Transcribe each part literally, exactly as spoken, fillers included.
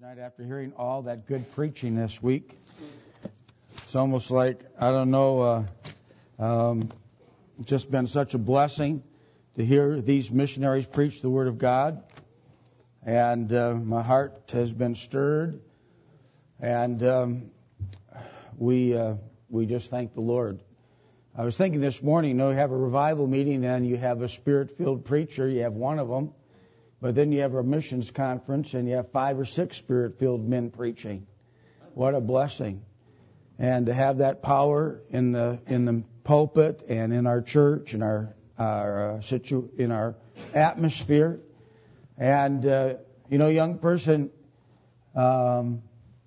Tonight, after hearing all that good preaching this week, it's almost like, I don't know, uh, um, it's just been such a blessing to hear these missionaries preach the Word of God. And uh, my heart has been stirred. And um, we uh, we just thank the Lord. I was thinking this morning, you know, you have a revival meeting and you have a Spirit-filled preacher. You have one of them. But then you have a missions conference and you have five or six Spirit-filled men preaching. What a blessing. And to have that power in the in the pulpit and in our church, in our, our uh, situ in our atmosphere. And, uh, you know, young person, um,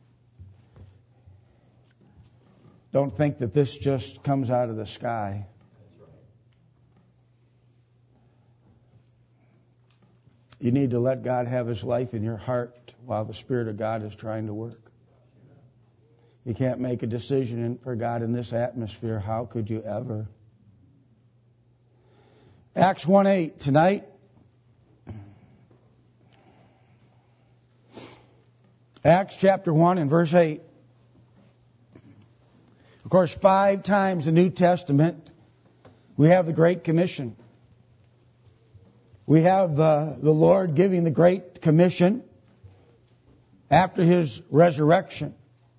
don't think that this just comes out of the sky. You need to let God have His life in your heart while the Spirit of God is trying to work. You can't make a decision for God in this atmosphere. How could you ever? Acts one eight tonight. Acts chapter one and verse eight. Of course, five times in the New Testament we have the Great Commission. We have uh, the Lord giving the Great Commission after His resurrection.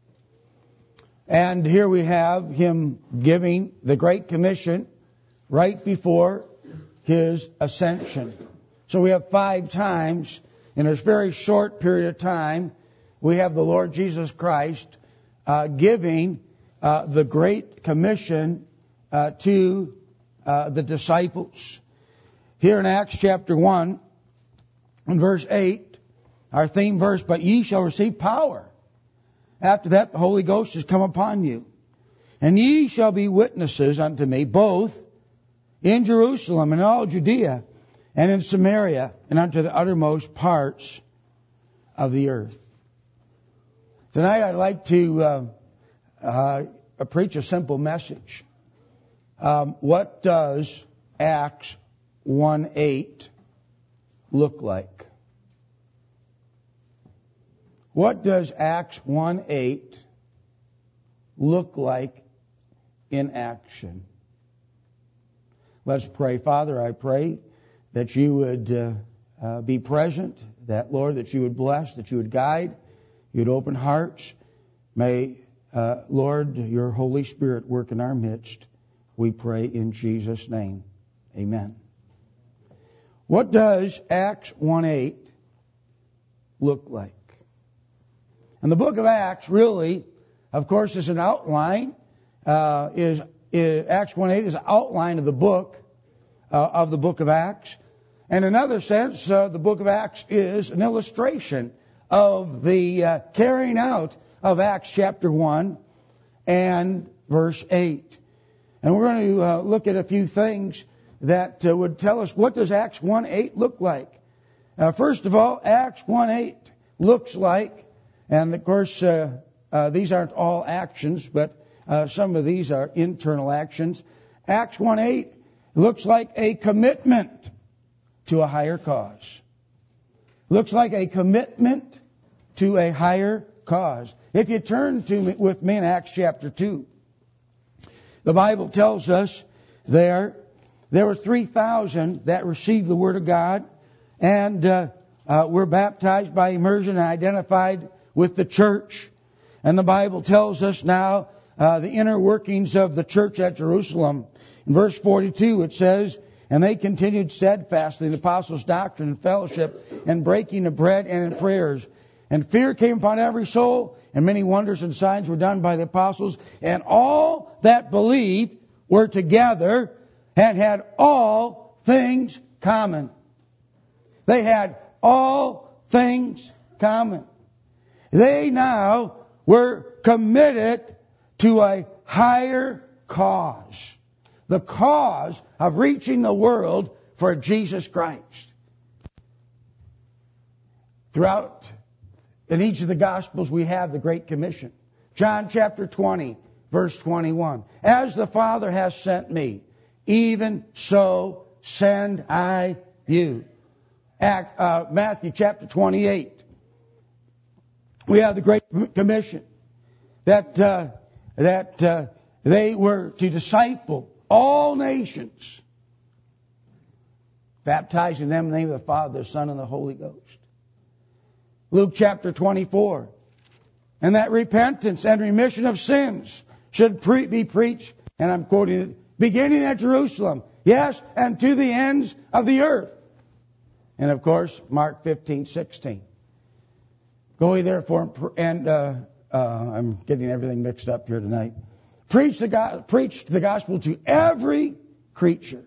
And here we have Him giving the Great Commission right before His ascension. So we have five times in a very short period of time, we have the Lord Jesus Christ uh, giving uh, the Great Commission uh, to uh, the disciples. Here in Acts chapter one, in verse eight, our theme verse, but ye shall receive power. After that, the Holy Ghost has come upon you. And ye shall be witnesses unto me, both in Jerusalem and all Judea, and in Samaria, and unto the uttermost parts of the earth. Tonight I'd like to uh, uh, preach a simple message. Um, what does Acts one eight look like? What does Acts one eight look like in action? Let's pray. Father, I pray that you would uh, uh, be present, that, Lord, that you would bless, that you would guide, you would open hearts. May, uh, Lord, your Holy Spirit work in our midst. We pray in Jesus' name. Amen. What does Acts one eight look like? And the book of Acts really, of course, is an outline. Uh, is, is Acts one eight is an outline of the book uh, of the book of Acts. And in another sense, uh, the book of Acts is an illustration of the uh, carrying out of Acts chapter one and verse eight. And we're going to uh, look at a few things that uh, would tell us, what does Acts one eight look like? Uh, first of all, Acts one eight looks like, and of course uh, uh, these aren't all actions, but uh, some of these are internal actions. Acts one eight looks like a commitment to a higher cause. Looks like a commitment to a higher cause. If you turn to me, with me in Acts chapter two, the Bible tells us there There were three thousand that received the Word of God and uh, uh, were baptized by immersion and identified with the church. And the Bible tells us now uh, the inner workings of the church at Jerusalem. In verse forty-two it says, and they continued steadfastly in the apostles' doctrine and fellowship and breaking of bread and in prayers. And fear came upon every soul, and many wonders and signs were done by the apostles. And all that believed were together and had all things common. They had all things common. They now were committed to a higher cause. The cause of reaching the world for Jesus Christ. Throughout, in each of the Gospels, we have the Great Commission. John chapter twenty, verse twenty-one. As the Father has sent me, even so send I you. Act, uh, Matthew chapter twenty-eight, We have the Great Commission that uh, that uh, they were to disciple all nations, baptizing them in the name of the Father, the Son, and the Holy Ghost. Luke chapter twenty-four. And that repentance and remission of sins should pre- be preached, and I'm quoting it, beginning at Jerusalem, yes, and to the ends of the earth. And of course, Mark fifteen sixteen. Go ye therefore, and uh, uh, I'm getting everything mixed up here tonight. Preach the, go- preach the gospel to every creature.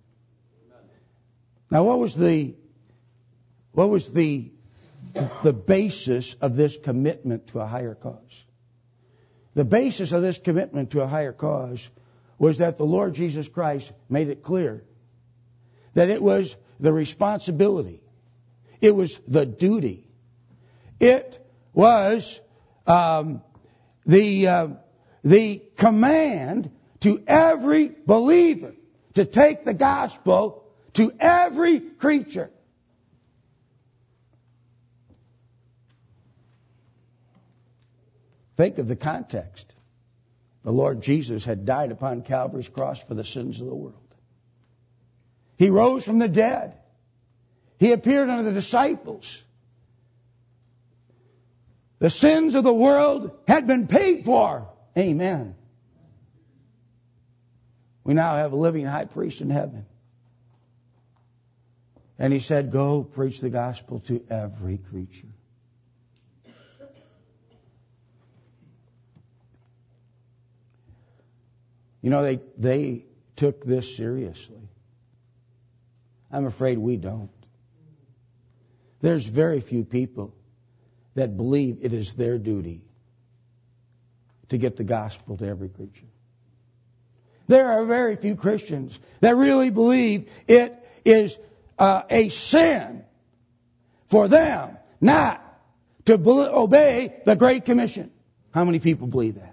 Now, what was the what was the the basis of this commitment to a higher cause? The basis of this commitment to a higher cause was that the Lord Jesus Christ made it clear that it was the responsibility, it was the duty, it was um, the uh, the command to every believer to take the gospel to every creature. Think of the context. The Lord Jesus had died upon Calvary's cross for the sins of the world. He rose from the dead. He appeared unto the disciples. The sins of the world had been paid for. Amen. We now have a living high priest in heaven. And he said, go preach the gospel to every creature. You know, they, they took this seriously. I'm afraid we don't. There's very few people that believe it is their duty to get the gospel to every creature. There are very few Christians that really believe it is uh, a sin for them not to be- obey the Great Commission. How many people believe that?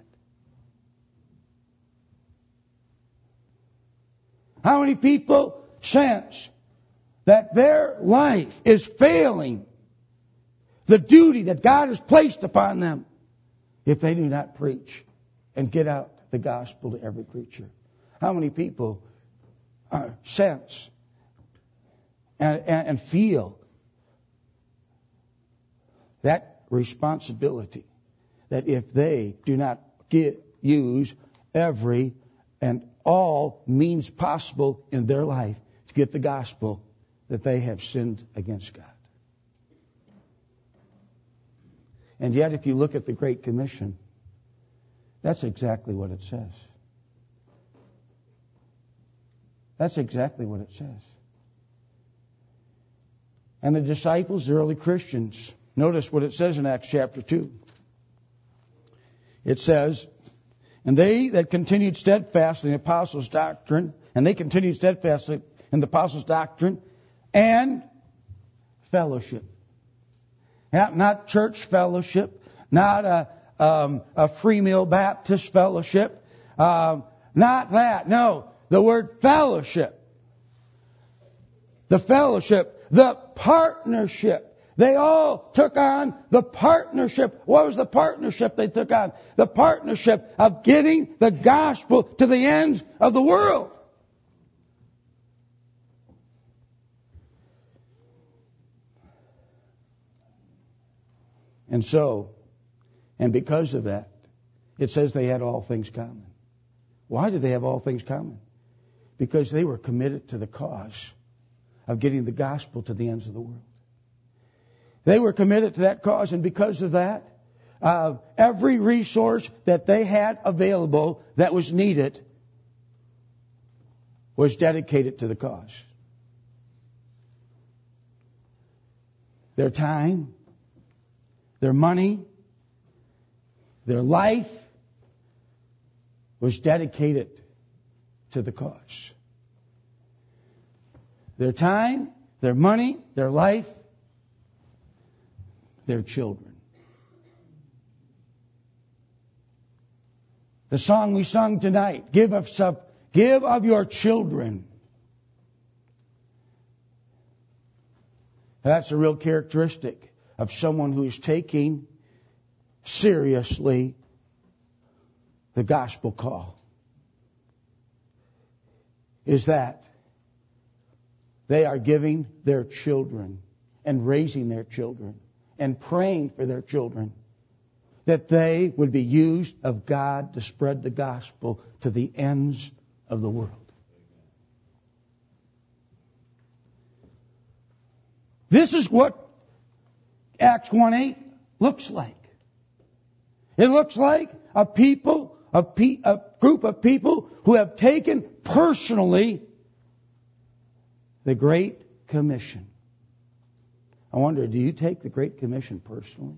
How many people sense that their life is failing the duty that God has placed upon them if they do not preach and get out the gospel to every creature? How many people uh, sense and, and, and feel that responsibility that if they do not get, use every and all means possible in their life to get the gospel, that they have sinned against God? And yet, if you look at the Great Commission, that's exactly what it says. That's exactly what it says. And the disciples, the early Christians, notice what it says in Acts chapter two. It says, and they that continued steadfastly in the apostles' doctrine, and they continued steadfastly in the apostles' doctrine and fellowship. Not, not church fellowship, not a, um, a free meal Baptist fellowship, um, not that. No, the word fellowship. The fellowship, the partnership. They all took on the partnership. What was the partnership they took on? The partnership of getting the gospel to the ends of the world. And so, and because of that, it says they had all things common. Why did they have all things common? Because they were committed to the cause of getting the gospel to the ends of the world. They were committed to that cause, and because of that, uh, every resource that they had available that was needed was dedicated to the cause. Their time, their money, their life was dedicated to the cause. Their time, their money, their life, their children. The song we sung tonight, give of, sub, give of your children. That's a real characteristic of someone who's taking seriously the gospel call is that they are giving their children and raising their children and praying for their children that they would be used of God to spread the gospel to the ends of the world. This is what Acts one eight looks like. It looks like a people, a, pe- a group of people who have taken personally the Great Commission. I wonder, do you take the Great Commission personally?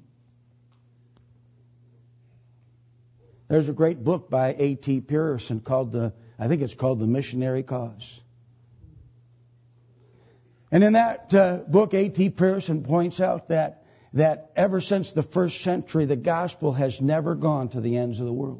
There's a great book by A T Pierson called the, I think it's called The Missionary Cause. And in that uh, book, A T Pierson points out that that ever since the first century, the gospel has never gone to the ends of the world.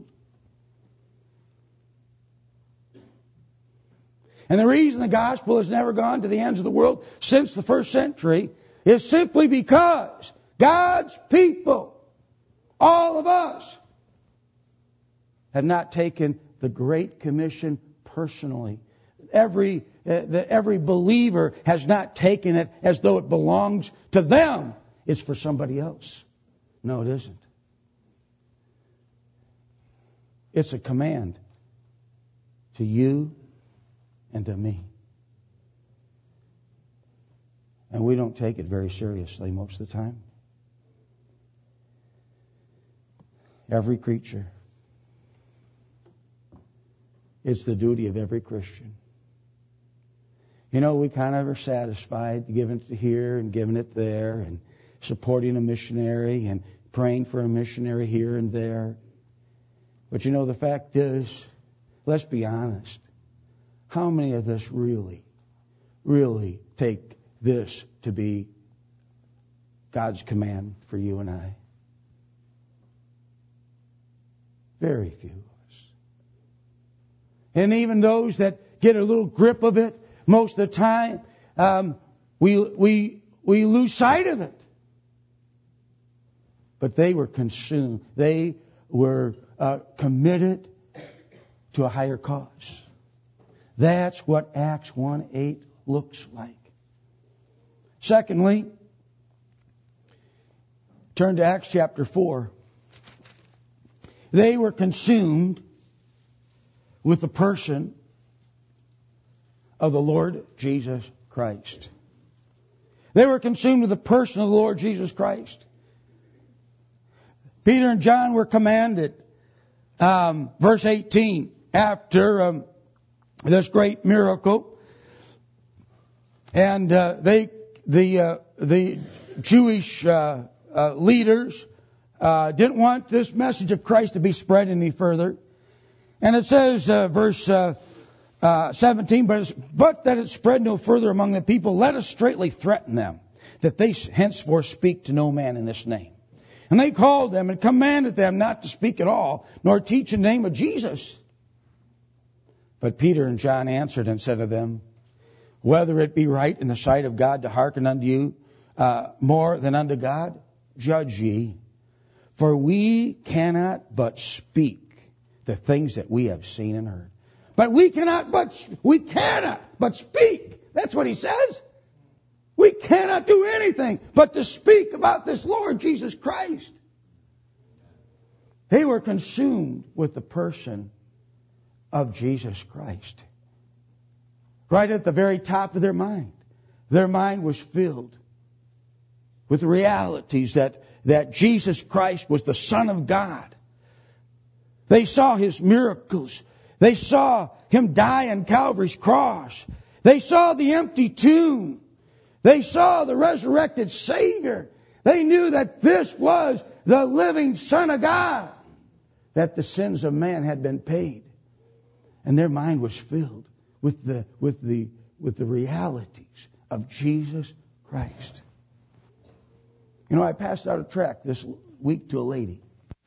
And the reason the gospel has never gone to the ends of the world since the first century is simply because God's people, all of us, have not taken the Great Commission personally. Every, uh, the, every believer has not taken it as though it belongs to them. It's for somebody else. No, it isn't. It's a command to you and to me. And we don't take it very seriously most of the time. Every creature. It's the duty of every Christian. You know, we kind of are satisfied giving it here and giving it there and supporting a missionary and praying for a missionary here and there. But you know, the fact is, let's be honest. How many of us really, really take this to be God's command for you and I? Very few of us. And even those that get a little grip of it, most of the time, um, we we we lose sight of it. But they were consumed. They were uh, committed to a higher cause. That's what Acts one eight looks like. Secondly, turn to Acts chapter four. They were consumed with the person of the Lord Jesus Christ. They were consumed with the person of the Lord Jesus Christ. Peter and John were commanded, um, verse eighteen, after um, this great miracle, and uh, they, the uh, the Jewish uh, uh, leaders uh, didn't want this message of Christ to be spread any further, and it says, uh, verse uh, uh, seventeen, but it's, but that it spread no further among the people, let us straightly threaten them, that they henceforth speak to no man in this name. And they called them and commanded them not to speak at all, nor teach in the name of Jesus. But Peter and John answered and said to them, whether it be right in the sight of God to hearken unto you uh, more than unto God, judge ye. For we cannot but speak the things that we have seen and heard. But we cannot but we cannot but speak. That's what he says. We cannot do anything but to speak about this Lord Jesus Christ. They were consumed with the person of Jesus Christ. Right at the very top of their mind. Their mind was filled with the realities that, that Jesus Christ was the Son of God. They saw His miracles. They saw Him die on Calvary's cross. They saw the empty tomb. They saw the resurrected Savior. They knew that this was the living Son of God, that the sins of man had been paid. And their mind was filled with the, with the, with the realities of Jesus Christ. You know, I passed out a tract this week to a lady.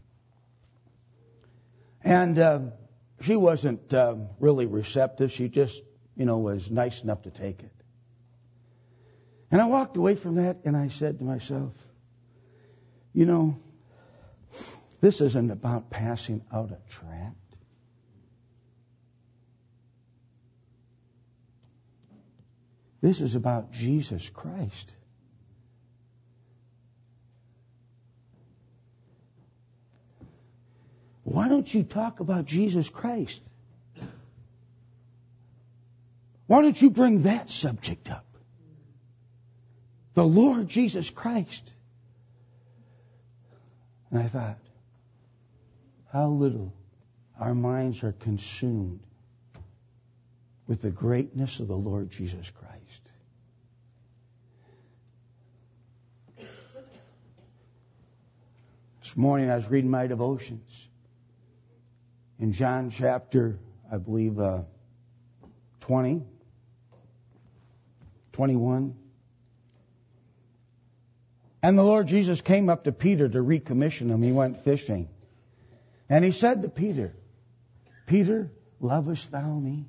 And uh, she wasn't uh, really receptive. She just, you know, was nice enough to take it. And I walked away from that and I said to myself, you know, This isn't about passing out a tract. This is about Jesus Christ. Why don't you talk about Jesus Christ? Why don't you bring that subject up? The Lord Jesus Christ. And I thought, how little our minds are consumed with the greatness of the Lord Jesus Christ. This morning I was reading my devotions. In John chapter, I believe, uh, twenty, twenty-one. And the Lord Jesus came up to Peter to recommission him. He went fishing. And he said to Peter, Peter, lovest thou me?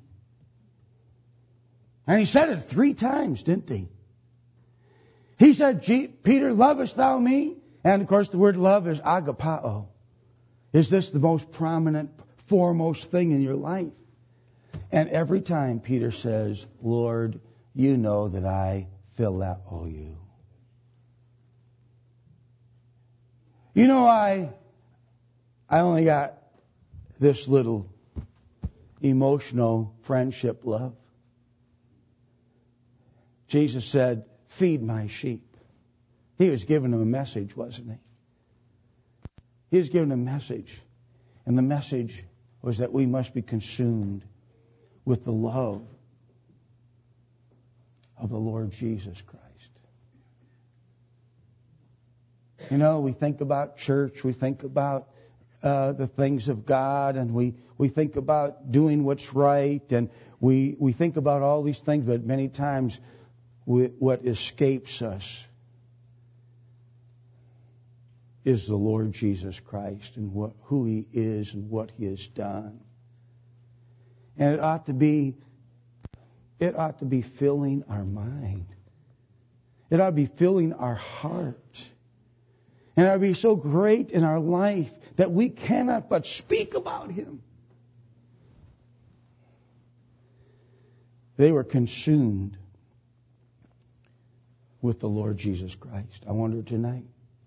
And he said it three times, didn't he? He said, Peter, lovest thou me? And of course the word love is agapao. Is this the most prominent, foremost thing in your life? And every time Peter says, Lord, you know that I phileo you. You know, I, I only got this little emotional friendship love. Jesus said, feed my sheep. He was giving them a message, wasn't he? He was giving a message. And the message was that we must be consumed with the love of the Lord Jesus Christ. You know, we think about church, we think about uh, the things of God, and we, we think about doing what's right, and we, we think about all these things, but many times we, what escapes us is the Lord Jesus Christ and what, who He is and what He has done. And it ought to be, it ought to be filling our mind. It ought to be filling our heart. And it ought to be so great in our life that we cannot but speak about Him. They were consumed with the Lord Jesus Christ. I wonder tonight,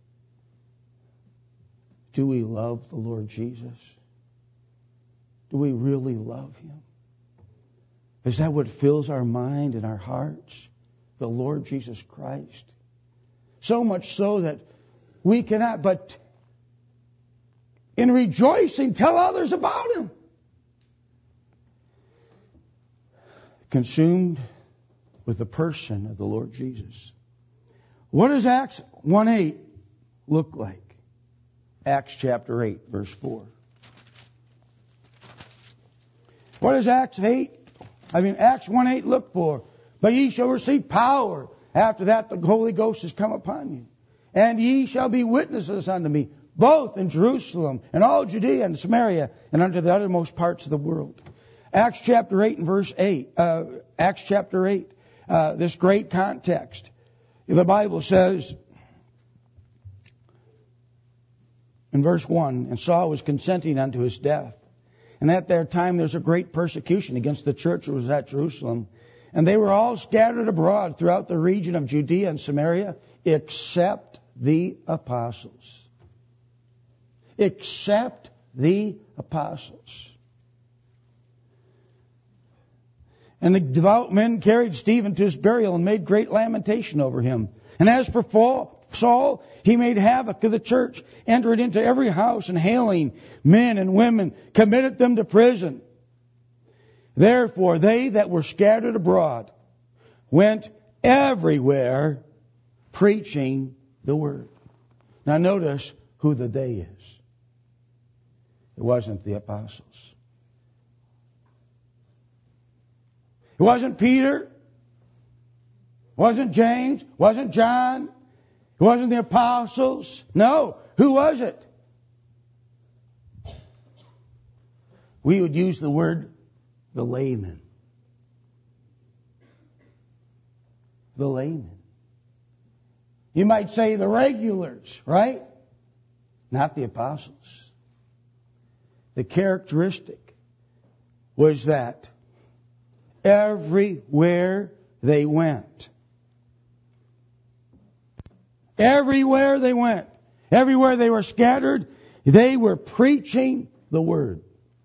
do we love the Lord Jesus? Do we really love Him? Is that what fills our mind and our hearts? The Lord Jesus Christ. So much so that we cannot but, in rejoicing, tell others about Him. Consumed with the person of the Lord Jesus. What does Acts one eight look like? Acts chapter eight, verse four. What does Acts eight, I mean Acts one eight look for? But ye shall receive power. After that the Holy Ghost has come upon you. And ye shall be witnesses unto me, both in Jerusalem and all Judea and Samaria and unto the uttermost parts of the world. Acts chapter eight and verse eight. Uh, Acts chapter eight. Uh, this great context. The Bible says in verse one, and Saul was consenting unto his death. And at that time there was a great persecution against the church that was at Jerusalem. And they were all scattered abroad throughout the region of Judea and Samaria, except the apostles. Except the apostles. And the devout men carried Stephen to his burial and made great lamentation over him. And as for Saul, he made havoc of the church, entered into every house, and hailing men and women, committed them to prison. Therefore they that were scattered abroad went everywhere preaching the word. Now notice who the they is. It wasn't the apostles. It wasn't Peter. It wasn't James. It wasn't John. It wasn't the apostles. No. Who was it? We would use the word the layman. The layman. You might say the regulars, right? not the apostles. The characteristic was that everywhere they went, everywhere they went, everywhere they were scattered, they were preaching the Word.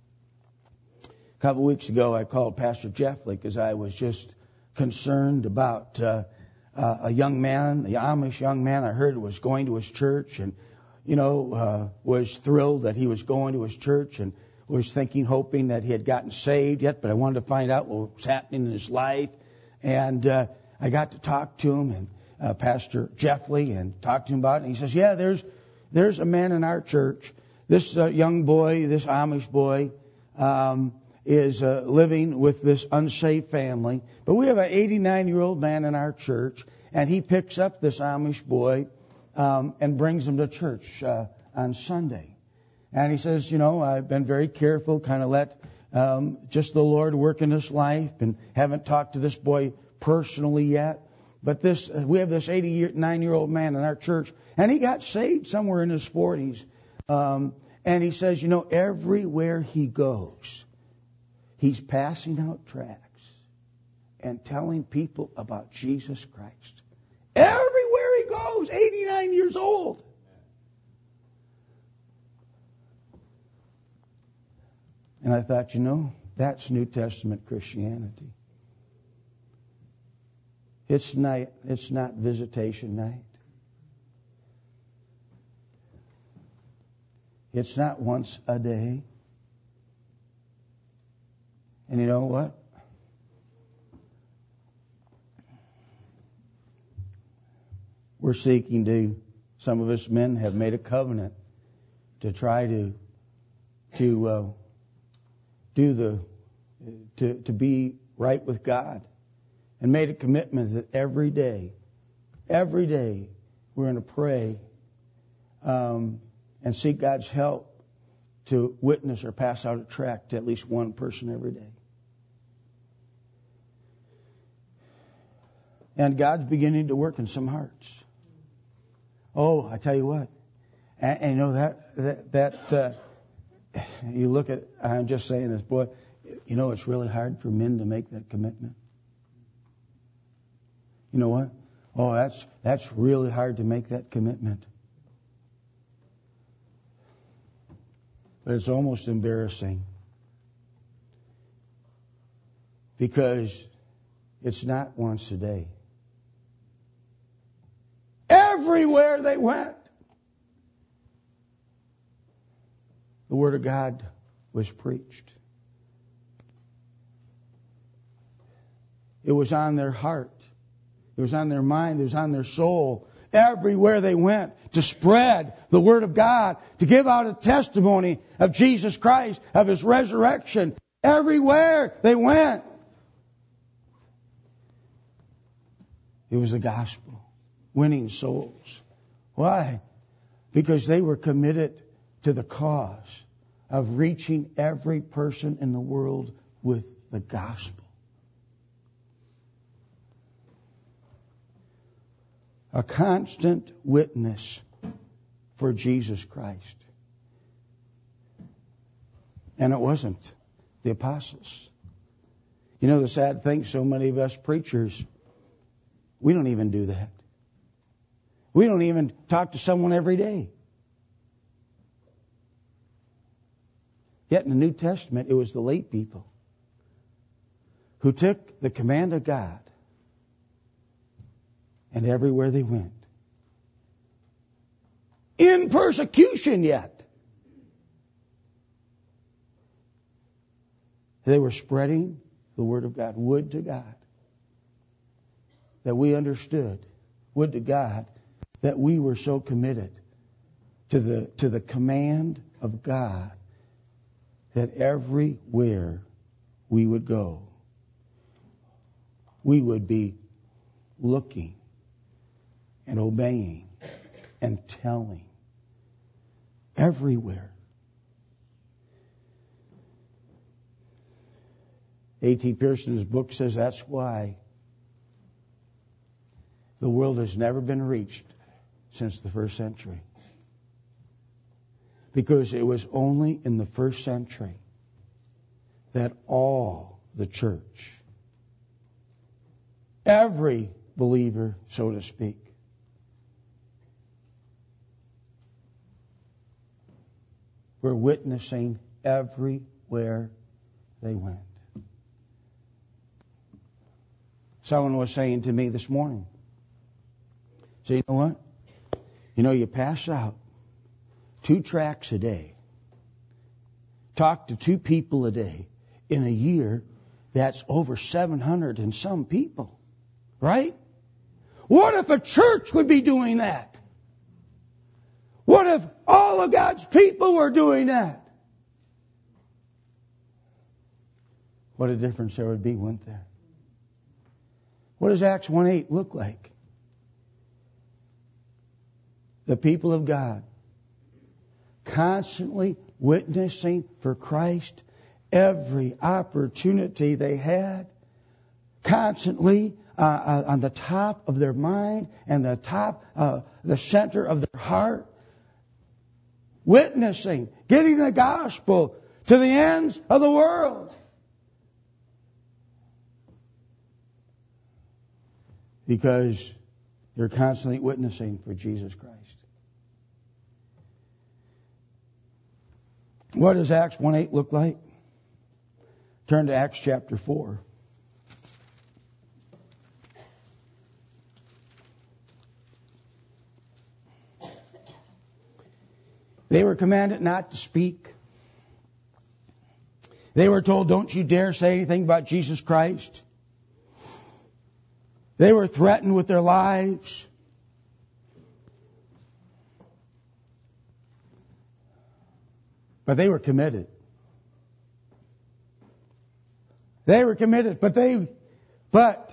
A couple of weeks ago, I called Pastor Jeffley because I was just concerned about uh, uh, a young man, a Amish young man I heard was going to his church, and, you know, uh, was thrilled that he was going to his church, and was thinking, hoping that he had gotten saved yet, but I wanted to find out what was happening in his life. And uh, I got to talk to him, and uh, Pastor Jeffley, and talked to him about it. And he says, yeah, there's there's a man in our church. This uh, young boy, this Amish boy, um, is uh, living with this unsaved family. But we have an eighty-nine-year-old man in our church, and he picks up this Amish boy um, and brings him to church uh, on Sunday. And he says, you know, I've been very careful, kind of let um, just the Lord work in his life, and haven't talked to this boy personally yet. But this, we have this eighty-nine-year-old man in our church, and he got saved somewhere in his forties. Um, and he says, you know, everywhere he goes, he's passing out tracts and telling people about Jesus Christ. Everywhere he goes, eighty-nine years old. And I thought, you know, that's New Testament Christianity. It's not, it's not visitation night. It's not once a day. And you know what? We're seeking to, some of us men have made a covenant to try to, to uh, do the, to, to be right with God. And made a commitment that every day, every day, we're going to pray um, and seek God's help to witness or pass out a tract to at least one person every day. And God's beginning to work in some hearts. Oh, I tell you what, and, and you know that that, that uh, you look at. I'm just saying this, boy. You know, it's really hard for men to make that commitment. You know what? Oh, that's that's really hard to make that commitment. But it's almost embarrassing. Because it's not once a day. Everywhere they went, the Word of God was preached. It was on their heart. It was on their mind. It was on their soul. Everywhere they went to spread the Word of God, to give out a testimony of Jesus Christ, of His resurrection. Everywhere they went. It was the gospel. Winning souls. Why? Because they were committed to the cause of reaching every person in the world with the gospel. A constant witness for Jesus Christ. And it wasn't the apostles. You know the sad thing, so many of us preachers, we don't even do that. We don't even talk to someone every day. Yet in the New Testament, it was the late people who took the command of God, and everywhere they went, in persecution yet, they were spreading the Word of God. Would to God that we understood. Would to God that we were so committed to the to the command of God that everywhere we would go, we would be looking and obeying and telling everywhere. A T Pearson's book says that's why the world has never been reached since the first century. Because it was only in the first century that all the church, every believer, so to speak, were witnessing everywhere they went. Someone was saying to me this morning, so you know what? You know, you pass out two tracts a day, talk to two people a day. In a year, that's over seven hundred and some people. Right? What if a church would be doing that? What if all of God's people were doing that? What a difference there would be, wouldn't there? What does Acts one eight look like? The people of God constantly witnessing for Christ every opportunity they had, constantly uh, uh, on the top of their mind and the top, uh, the center of their heart, witnessing, getting the gospel to the ends of the world. Because you're constantly witnessing for Jesus Christ. What does Acts one eight look like? Turn to Acts chapter four. They were commanded not to speak. They were told, don't you dare say anything about Jesus Christ. They were threatened with their lives. But they were committed. They were committed, but they, but,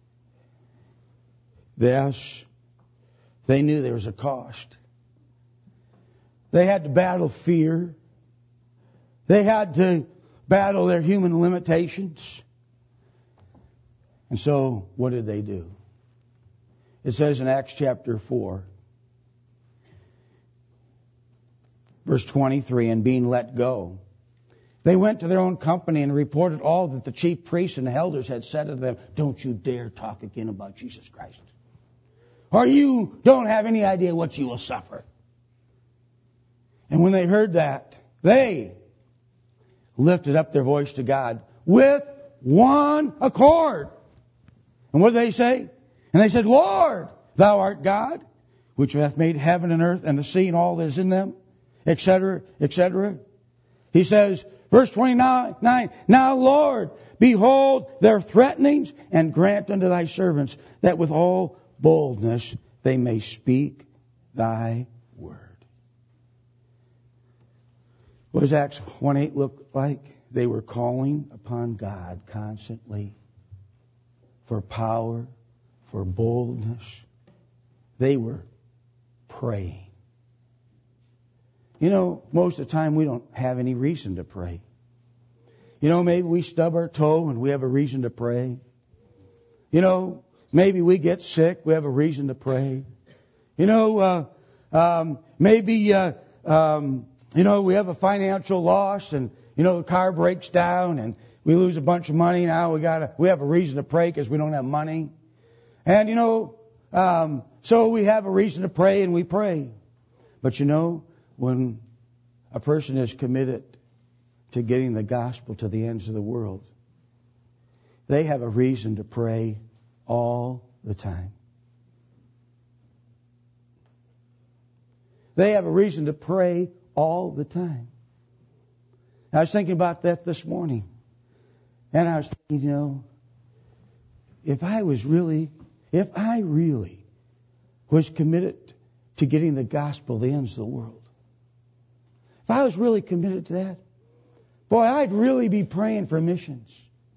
yes, they knew there was a cost. They had to battle fear. They had to battle their human limitations. And so, what did they do? It says in Acts chapter four, verse twenty-three, and being let go, they went to their own company and reported all that the chief priests and elders had said to them. Don't you dare talk again about Jesus Christ, or you don't have any idea what you will suffer. And when they heard that, they lifted up their voice to God with one accord. And what did they say? And they said, Lord, thou art God, which hath made heaven and earth and the sea and all that is in them, et cetera, et cetera. He says, verse twenty-nine, now, Lord, behold their threatenings, and grant unto thy servants that with all boldness they may speak thy word. What does Acts one eight look like? They were calling upon God constantly for power, for boldness. They were praying. You know, most of the time we don't have any reason to pray. You know, maybe we stub our toe and we have a reason to pray. You know, maybe we get sick, we have a reason to pray. You know, uh, um, maybe, uh, um, you know, we have a financial loss and, you know, the car breaks down and we lose a bunch of money. Now we got we have a reason to pray because we don't have money. And, you know, um, so we have a reason to pray and we pray. But, you know, when a person is committed to getting the gospel to the ends of the world, they have a reason to pray all the time. They have a reason to pray all the time. I was thinking about that this morning. And I was thinking, you know, if I was really, if I really was committed to getting the gospel to the ends of the world, if I was really committed to that, boy, I'd really be praying for missions.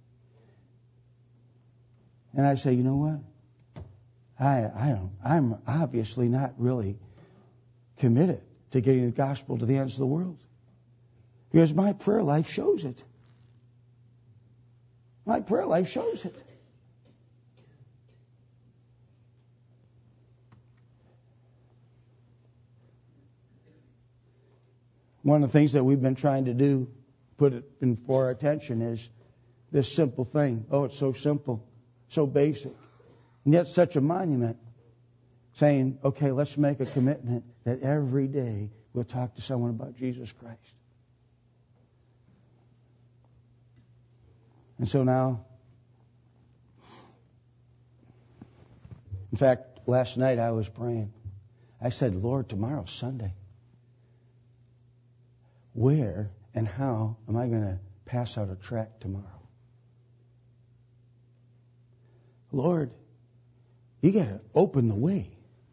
And I say, you know what? I, I don't, I'm obviously not really committed to getting the gospel to the ends of the world. Because my prayer life shows it. My prayer life shows it. One of the things that we've been trying to do, put it in for our attention, is this simple thing. Oh, it's so simple, so basic, and yet such a monument. Saying, okay, let's make a commitment that every day we'll talk to someone about Jesus Christ. And so now, in fact, last night I was praying. I said, Lord, tomorrow's Sunday. Where and how am I going to pass out a tract tomorrow? Lord, you got to open the way.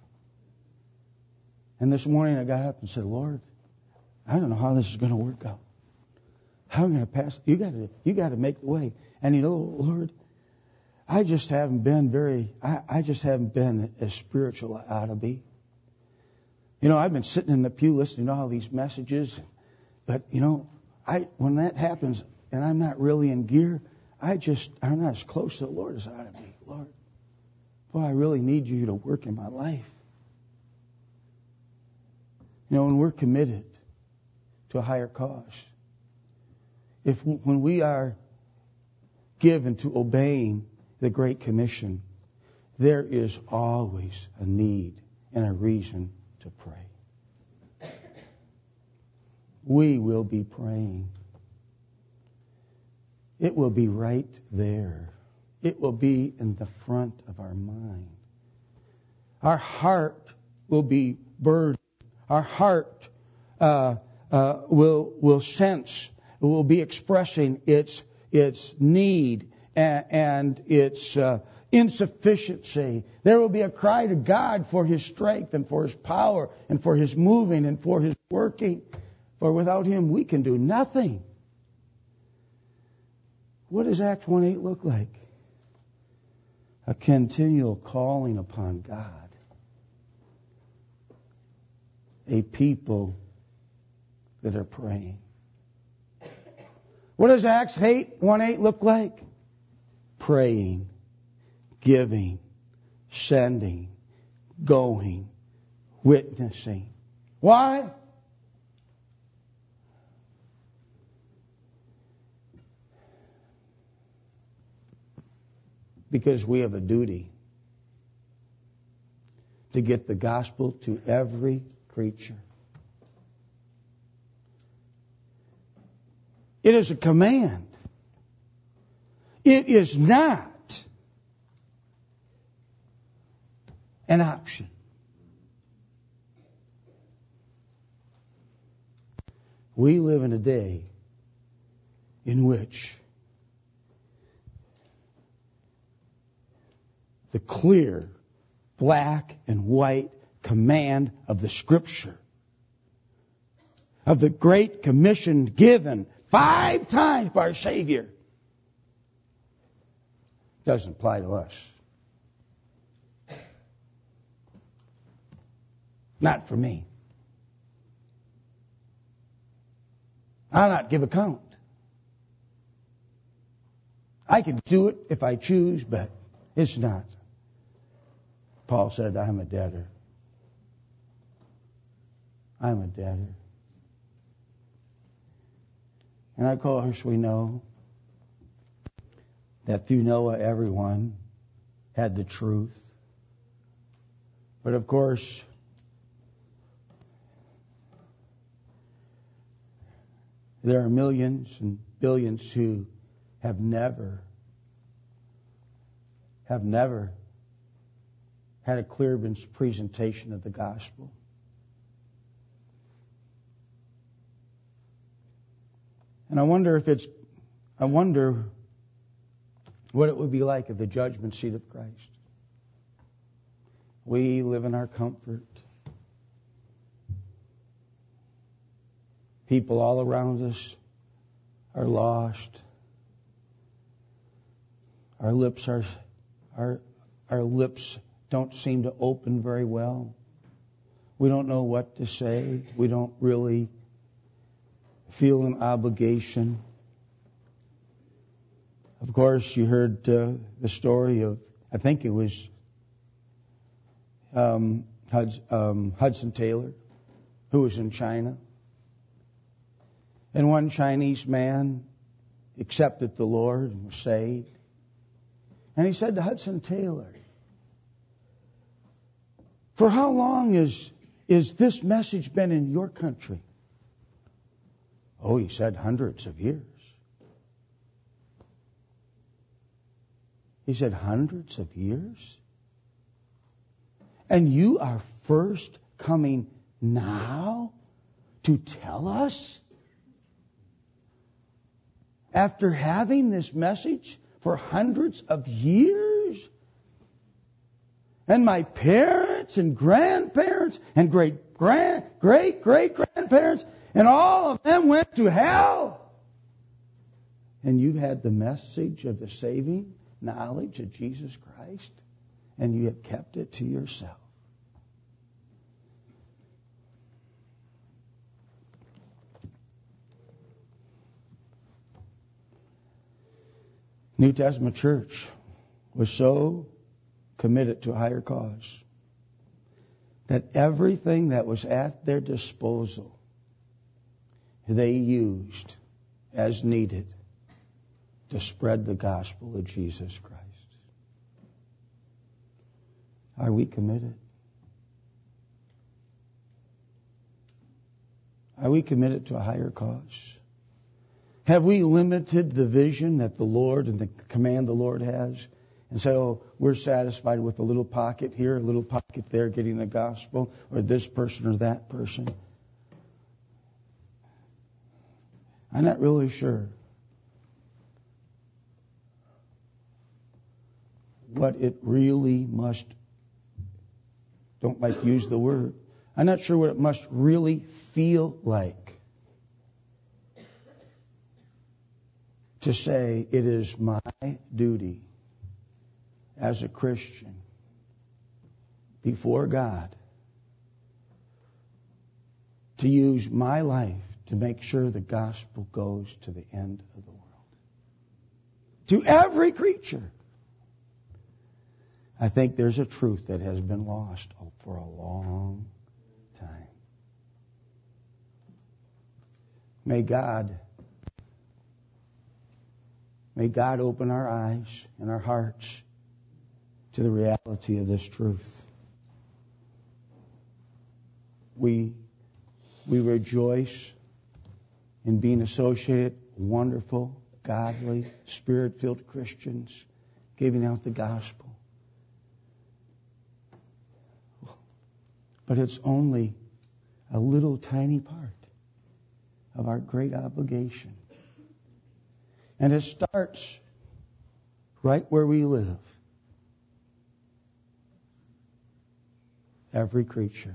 And this morning I got up and said, Lord, I don't know how this is going to work out. How am I going to pass? You got to, you got to make the way. And you know, Lord, I just haven't been very, I, I just haven't been as spiritual as I ought to be. You know, I've been sitting in the pew listening to all these messages, but you know, I when that happens and I'm not really in gear, I just, I'm not as close to the Lord as I ought to be. Lord, boy, I really need you to work in my life. You know, when we're committed to a higher cause, if when we are given to obeying the Great Commission, there is always a need and a reason to pray. We will be praying. It will be right there. It will be in the front of our mind. Our heart will be burdened. Our heart uh, uh, will will sense, will be expressing its its need and, and its uh, insufficiency. There will be a cry to God for His strength and for His power and for His moving and for His working. For without Him, we can do nothing. What does Acts one eight look like? A continual calling upon God. A people that are praying. What does Acts one eight look like? Praying, giving, sending, going, witnessing. Why? Because we have a duty to get the gospel to every creature. It is a command. It is not an option. We live in a day in which the clear, black and white command of the Scripture, of the Great Commission given five times by our Savior, doesn't apply to us. Not for me. I'll not give account. I can do it if I choose, but it's not. Paul said, I'm a debtor. I'm a debtor. And of course we know that through Noah everyone had the truth. But of course, there are millions and billions who have never, have never had a clear presentation of the gospel. And I wonder if it's, I wonder what it would be like at the judgment seat of Christ. We live in our comfort. People all around us are lost. Our lips are, our, our lips don't seem to open very well. We don't know what to say. We don't really feel an obligation. Of course, you heard uh, the story of, I think it was um, Hudson, um, Hudson Taylor, who was in China. And one Chinese man accepted the Lord and was saved. And he said to Hudson Taylor, for how long is, is this message been in your country? Oh, he said, hundreds of years. He said, hundreds of years? And you are first coming now to tell us? After having this message for hundreds of years? And my parents and grandparents and great grand great great grandparents and all of them went to hell. And you had the message of the saving knowledge of Jesus Christ, and you have kept it to yourself. New Testament church was so committed to a higher cause that everything that was at their disposal they used as needed to spread the gospel of Jesus Christ. Are we committed? Are we committed to a higher cause? Have we limited the vision that the Lord and the command the Lord has and say, oh, we're satisfied with a little pocket here, a little pocket there, getting the gospel, or this person or that person? I'm not really sure what it really must, don't like to use the word, I'm not sure what it must really feel like to say it is my duty as a Christian before God to use my life to make sure the gospel goes to the end of the world. To every creature. I think there's a truth that has been lost for a long time. May God, may God open our eyes and our hearts to the reality of this truth. We, we rejoice in being associated with wonderful, godly, Spirit-filled Christians giving out the gospel. But it's only a little tiny part of our great obligation. And it starts right where we live. Every creature.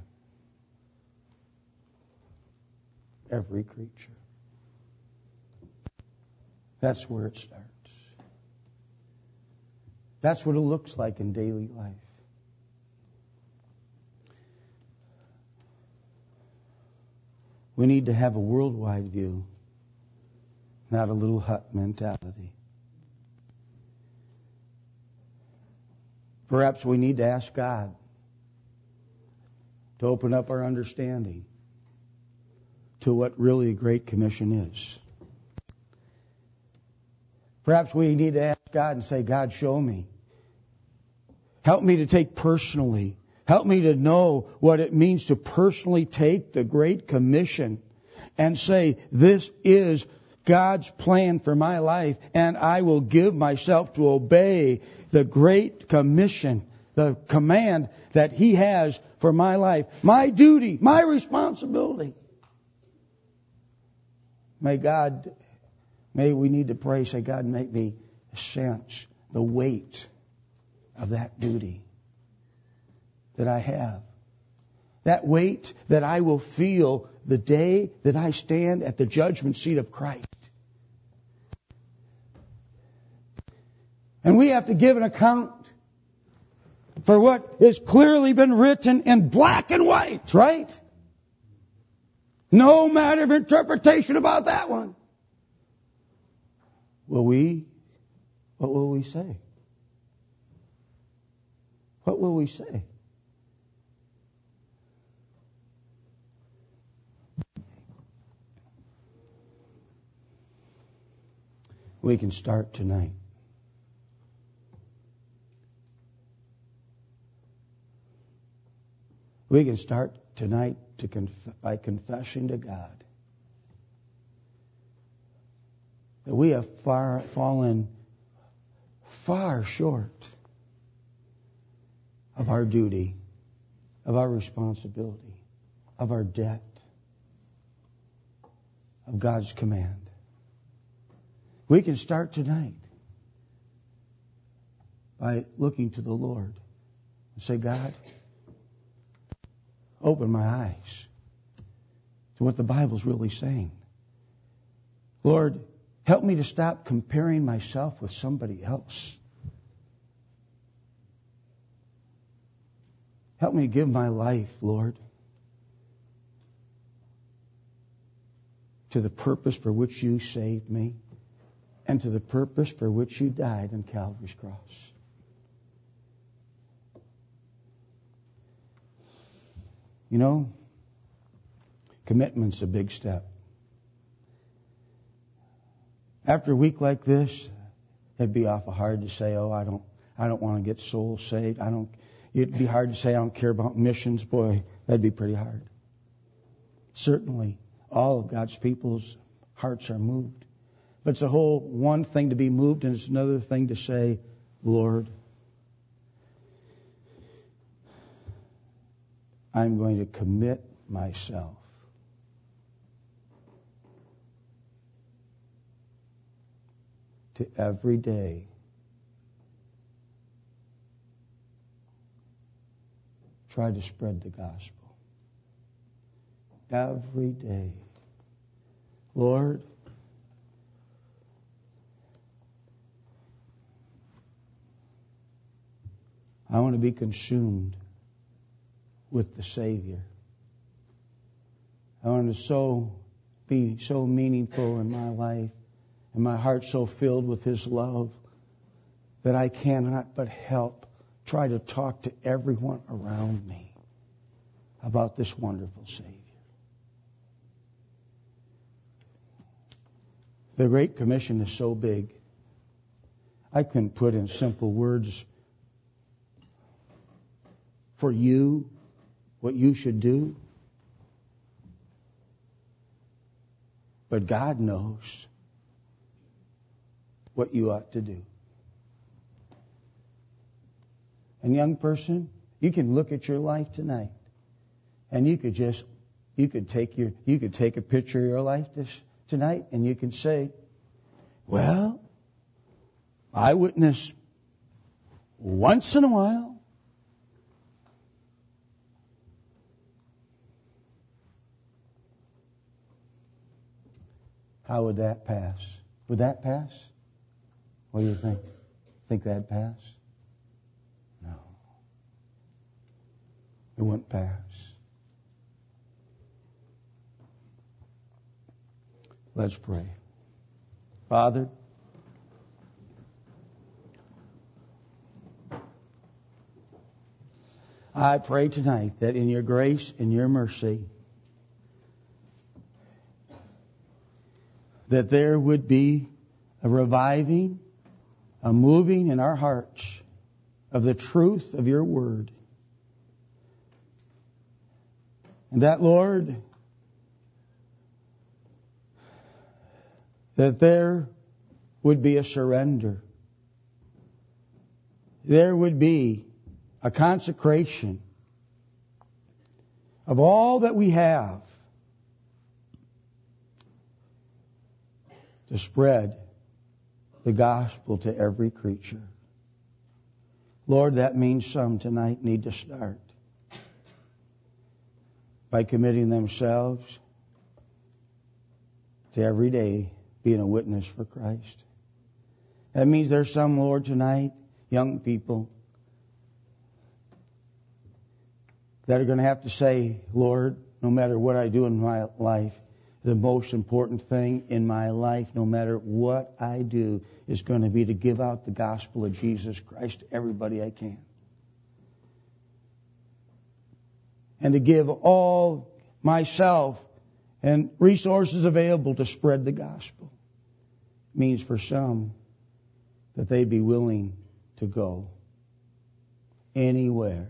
Every creature. That's where it starts. That's what it looks like in daily life. We need to have a worldwide view, not a little hut mentality. Perhaps we need to ask God to open up our understanding to what really a Great Commission is. Perhaps we need to ask God and say, God, show me. Help me to take personally. Help me to know what it means to personally take the Great Commission and say, this is God's plan for my life, and I will give myself to obey the Great Commission, the command that He has for my life, my duty, my responsibility. May God, may we need to pray, say, God, make me sense the weight of that duty that I have. That weight that I will feel the day that I stand at the judgment seat of Christ. And we have to give an account for what has clearly been written in black and white, right? No matter of interpretation about that one. Will we, what will we say? What will we say? We can start tonight. We can start tonight to conf- by confessing to God that we have far fallen far short of our duty, of our responsibility, of our debt, of God's command. We can start tonight by looking to the Lord and say, God, open my eyes to what the Bible's really saying. Lord, help me to stop comparing myself with somebody else. Help me give my life, Lord, to the purpose for which you saved me and to the purpose for which you died on Calvary's cross. You know, commitment's a big step. After a week like this, it'd be awful hard to say, "Oh, I don't, I don't want to get souls saved. I don't." It'd be hard to say, "I don't care about missions." Boy, that'd be pretty hard. Certainly, all of God's people's hearts are moved, but it's a whole one thing to be moved, and it's another thing to say, "Lord, I'm going to commit myself to every day try to spread the gospel. Every day. Lord, I want to be consumed with the Savior. I want to so be so meaningful in my life and my heart so filled with His love that I cannot but help try to talk to everyone around me about this wonderful Savior. The Great Commission is so big, I couldn't put in simple words for you what you should do. But God knows what you ought to do. And young person, you can look at your life tonight, and you could just, you could take your, you could take a picture of your life this tonight, and you can say, "Well, I witness once in a while." How would that pass? Would that pass? What do you think? Think that'd pass? No. It wouldn't pass. Let's pray. Father, I pray tonight that in your grace and your mercy, that there would be a reviving, a moving in our hearts of the truth of your word. And that, Lord, that there would be a surrender. There would be a consecration of all that we have to spread the gospel to every creature. Lord, that means some tonight need to start by committing themselves to every day being a witness for Christ. That means there's some, Lord, tonight, young people, that are going to have to say, "Lord, no matter what I do in my life, the most important thing in my life, no matter what I do, is going to be to give out the gospel of Jesus Christ to everybody I can. And to give all myself and resources available to spread the gospel. means for some that they'd be willing to go anywhere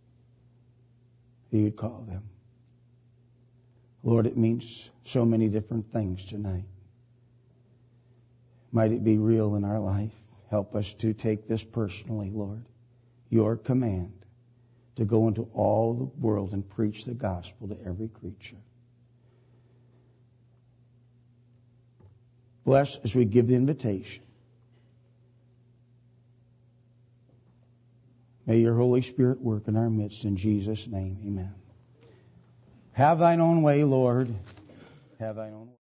You'd call them. Lord, it means so many different things tonight. Might it be real in our life. Help us to take this personally, Lord. Your command to go into all the world and preach the gospel to every creature. Bless as we give the invitation. May your Holy Spirit work in our midst. In Jesus' name, amen. Have thine own way, Lord. Have thine own way.